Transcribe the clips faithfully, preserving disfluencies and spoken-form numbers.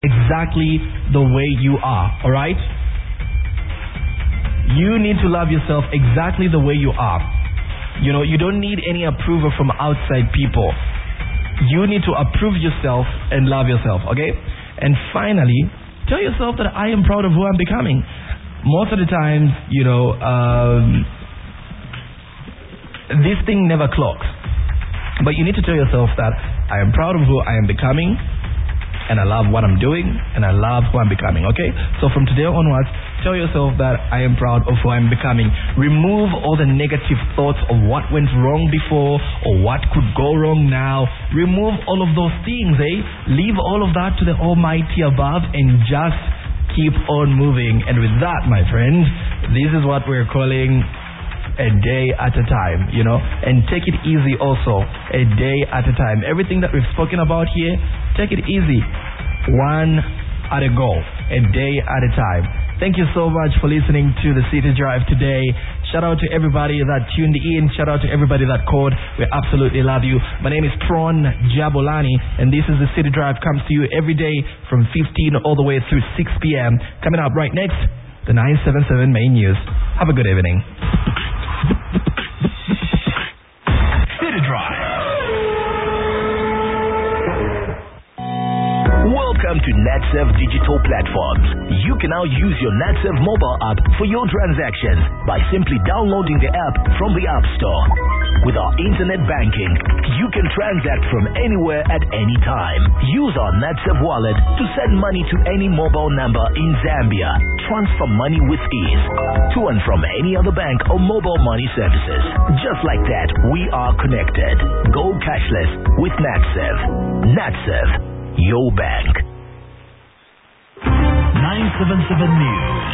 exactly the way you are, alright? You need to love yourself exactly the way you are. You know, you don't need any approval from outside people. You need to approve yourself and love yourself, okay? And finally, tell yourself that I am proud of who I'm becoming. Most of the times, you know, um, this thing never clocks. But you need to tell yourself that I am proud of who I am becoming, and I love what I'm doing, and I love who I'm becoming, okay? So from today onwards, tell yourself that I am proud of who I'm becoming. Remove all the negative thoughts of what went wrong before or what could go wrong now. Remove all of those things, eh? Leave all of that to the Almighty above and just keep on moving. And with that, my friends, this is what we're calling a day at a time, you know, and take it easy also, a day at a time. Everything that we've spoken about here, take it easy, one at a go, a day at a time. Thank you so much for listening to the City Drive today. Shout out to everybody that tuned in. Shout out to everybody that called. We absolutely love you. My name is Tron Jabulani, and this is the City Drive. Comes to you every day from fifteen all the way through six p.m. Coming up right next, the nine seventy-seven main news. Have a good evening. City Drive. Welcome to NatServe Digital Platforms. You can now use your NatServe mobile app for your transactions by simply downloading the app from the App Store. With our internet banking, you can transact from anywhere at any time. Use our NatServe wallet to send money to any mobile number in Zambia. Transfer money with ease to and from any other bank or mobile money services. Just like that, we are connected. Go cashless with NatServe. NatServe, your bank. nine seventy-seven News.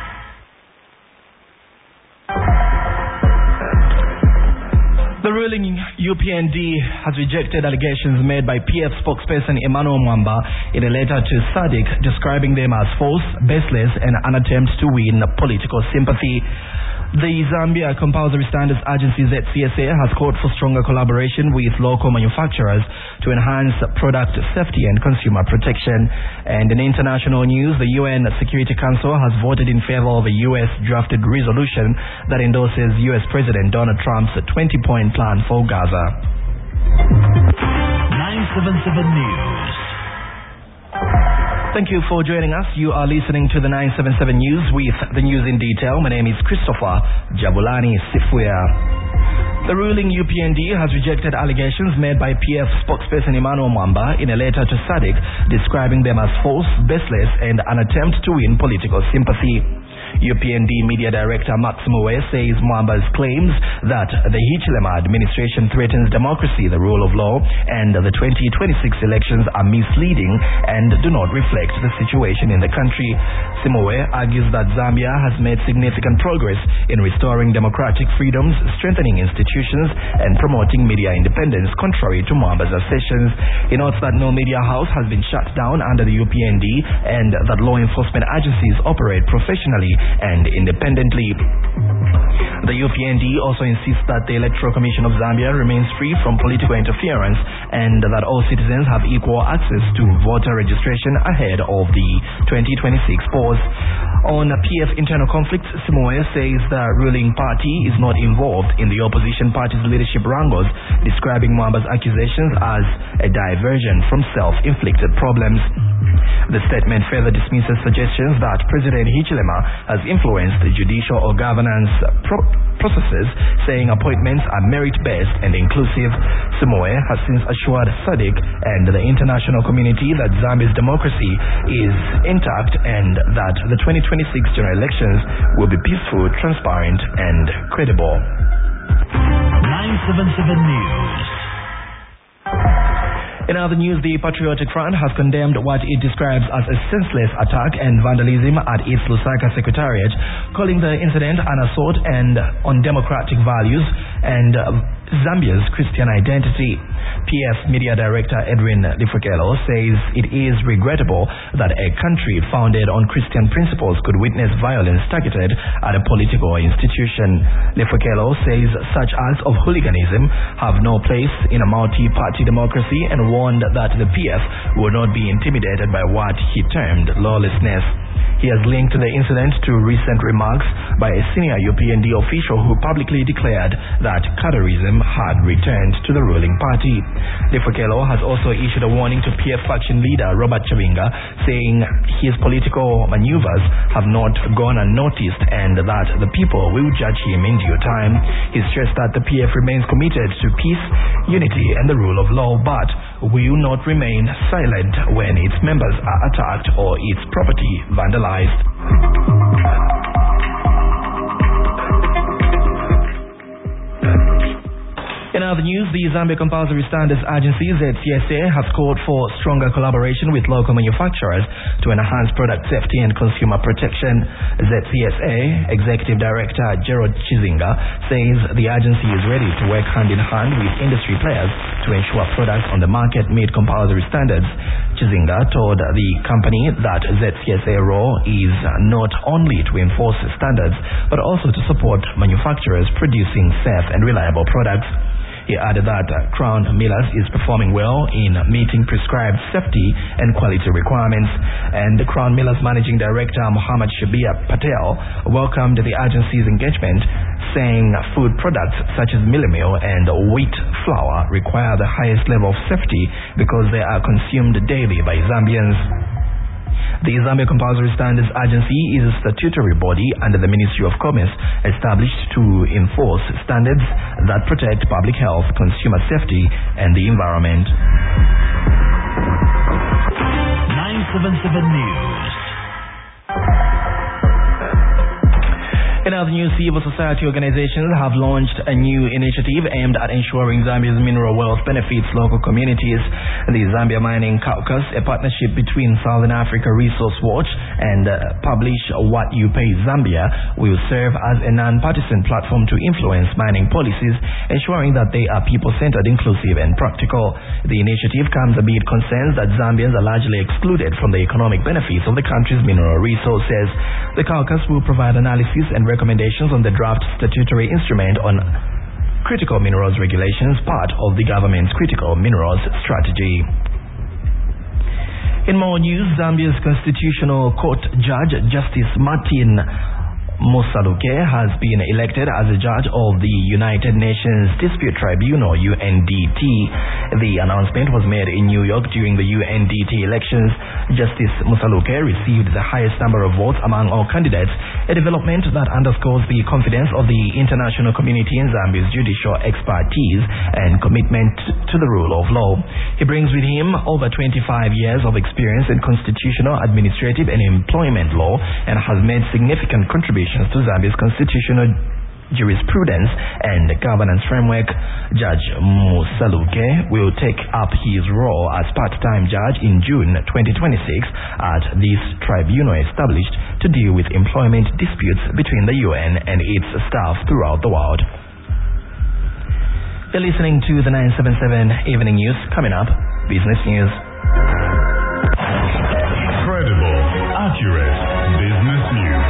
The ruling U P N D has rejected allegations made by P F spokesperson Emmanuel Mwamba in a letter to S A D C describing them as false, baseless, and an attempt to win political sympathy. The Zambia Compulsory Standards Agency Z C S A has called for stronger collaboration with local manufacturers to enhance product safety and consumer protection. And in international news, the U N Security Council has voted in favor of a U S drafted resolution that endorses U S President Donald Trump's twenty-point plan for Gaza. nine seventy-seven News. Thank you for joining us. You are listening to the nine seventy-seven News with the news in detail. My name is Christopher Jabulani Sifuya. The ruling U P N D has rejected allegations made by P F spokesperson Emmanuel Mwamba in a letter to S A D C describing them as false, baseless, and an attempt to win political sympathy. U P N D Media Director Max Moe says Mwamba's claims that the Hichilema administration threatens democracy, the rule of law, and the twenty twenty-six elections are misleading and do not reflect the situation in the country. Simoe argues that Zambia has made significant progress in restoring democratic freedoms, strengthening institutions, and promoting media independence, contrary to Mwamba's assertions. He notes that no media house has been shut down under the U P N D and that law enforcement agencies operate professionally and independently. The U P N D also insists that the Electoral Commission of Zambia remains free from political interference and that all citizens have equal access to voter registration ahead of the twenty twenty-six polls. On P F internal conflicts, Simoe says the ruling party is not involved in the opposition party's leadership wrangles, describing Mwamba's accusations as a diversion from self-inflicted problems. The statement further dismisses suggestions that President Hichilema has influenced the judicial or governance pro processes, saying appointments are merit-based and inclusive. Simoe has since assured S A D C and the international community that Zambia's democracy is intact and that the twenty twenty-six general elections will be peaceful, transparent, and credible. nine seventy-seven News. In other news, the Patriotic Front has condemned what it describes as a senseless attack and vandalism at its Lusaka Secretariat, calling the incident an assault and on democratic values and Zambia's Christian identity. P F Media Director Edwin Lifukelo says it is regrettable that a country founded on Christian principles could witness violence targeted at a political institution. Lifukelo says such acts of hooliganism have no place in a multi-party democracy and warned that the P F will not be intimidated by what he termed lawlessness. He has linked the incident to recent remarks by a senior U P N D official who publicly declared that Qatarism had returned to the ruling party. Lifukelo has also issued a warning to P F faction leader Robert Chabinga, saying his political maneuvers have not gone unnoticed and that the people will judge him in due time. He stressed that the P F remains committed to peace, unity and the rule of law, but will not remain silent when its members are attacked or its property vandalized. In other news, the Zambia Compulsory Standards Agency, Z C S A, has called for stronger collaboration with local manufacturers to enhance product safety and consumer protection. Z C S A Executive Director Gerald Chizinga says the agency is ready to work hand in hand with industry players to ensure products on the market meet compulsory standards. Chizinga told the company that Z C S A role is not only to enforce standards but also to support manufacturers producing safe and reliable products. He added that uh, Crown Millers is performing well in meeting prescribed safety and quality requirements, and the Crown Millers Managing Director Muhammad Shabir Patel welcomed the agency's engagement, saying food products such as millet meal and wheat flour require the highest level of safety because they are consumed daily by Zambians. The Zambia Compulsory Standards Agency is a statutory body under the Ministry of Commerce established to enforce standards that protect public health, consumer safety, and the environment. nine seventy-seven News. In other news, civil society organizations have launched a new initiative aimed at ensuring Zambia's mineral wealth benefits local communities. The Zambia Mining Caucus, a partnership between Southern Africa Resource Watch and uh, Publish What You Pay Zambia, will serve as a non-partisan platform to influence mining policies, ensuring that they are people-centered, inclusive and practical. The initiative comes amid concerns that Zambians are largely excluded from the economic benefits of the country's mineral resources. The caucus will provide analysis and recommendations on the draft statutory instrument on critical minerals regulations, part of the government's critical minerals strategy. In more news, Zambia's Constitutional Court Judge Justice Martin Musaluke has been elected as a judge of the United Nations Dispute Tribunal, U N D T. The announcement was made in New York during the U N D T elections. Justice Musaluke received the highest number of votes among all candidates, a development that underscores the confidence of the international community in Zambia's judicial expertise and commitment to the rule of law. He brings with him over twenty-five years of experience in constitutional, administrative and employment law and has made significant contributions to Zambia's constitutional jurisprudence and governance framework. Judge Musaluke will take up his role as part-time judge in June twenty twenty-six at this tribunal established to deal with employment disputes between the U N and its staff throughout the world. You're listening to the nine seventy-seven Evening News. Coming up, business news. Credible, accurate business news.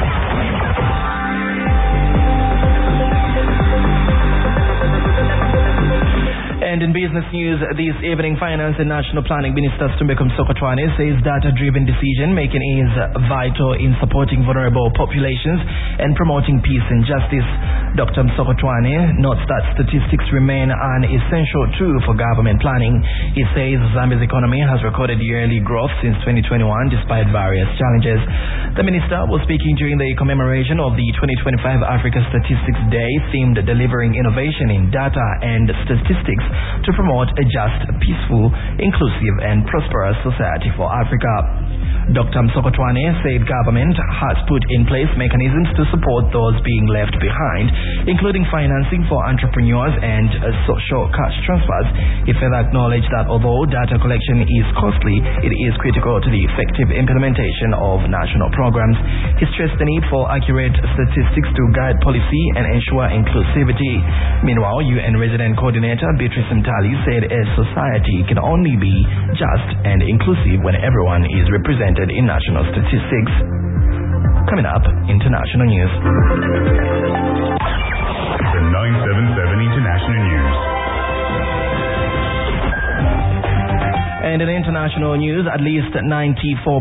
And in business news this evening, Finance and National Planning Minister Tumbekum Sokotwane says data-driven decision-making is vital in supporting vulnerable populations and promoting peace and justice. Doctor Sokotwane notes that statistics remain an essential tool for government planning. He says Zambia's economy has recorded yearly growth since twenty twenty-one despite various challenges. The minister was speaking during the commemoration of the twenty twenty-five Africa Statistics Day themed Delivering Innovation in Data and Statistics to promote a just, peaceful, inclusive and prosperous society for Africa. Doctor Msokotwane said government has put in place mechanisms to support those being left behind, including financing for entrepreneurs and uh, social cash transfers. He further acknowledged that although data collection is costly, it is critical to the effective implementation of national programs. He stressed the need for accurate statistics to guide policy and ensure inclusivity. Meanwhile, U N Resident Coordinator Beatrice Mtali said a society can only be just and inclusive when everyone is represented in national statistics. Coming up, international news. The nine seventy-seven International News. And in international news, at least ninety-four